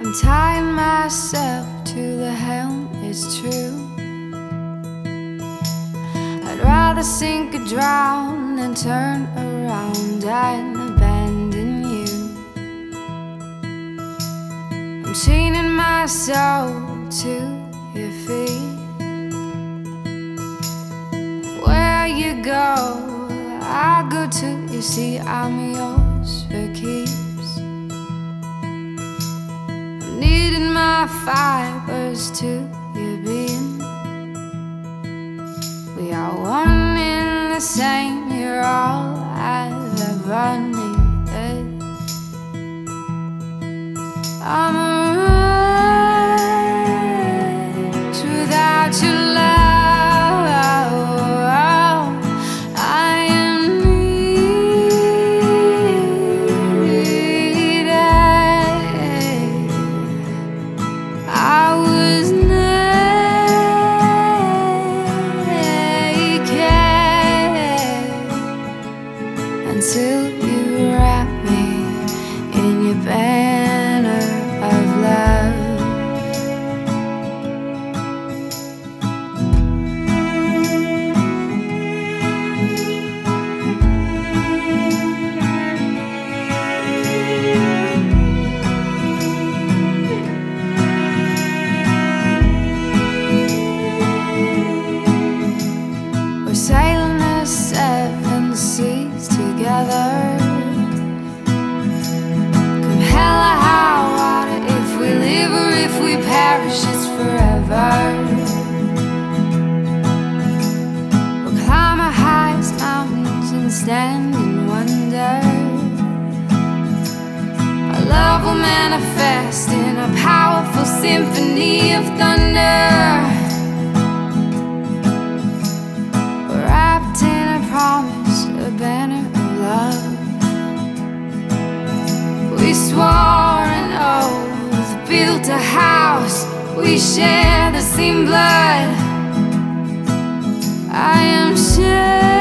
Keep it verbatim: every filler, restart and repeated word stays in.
I'm tying myself to the helm, it's true. I'd rather sink or drown than turn around and abandon you. I'm chaining my soul to your feet. Where you go, I go too. You see, I'm yours for keeps. I'm needing my fibers to your being. We are one in the same. You're all I've ever needed. I'm a wretch without your love. Until you wrap me in your banner of love. We're sailing the seven seas together. Come hell or high water, if we live or if we perish, it's forever. We'll climb our highest mountains and stand in wonder. Our love will manifest in a powerful symphony of thunder. We're wrapped in a promise, a banner of love. We swore an oath, built a house. We share the same blood. I am sure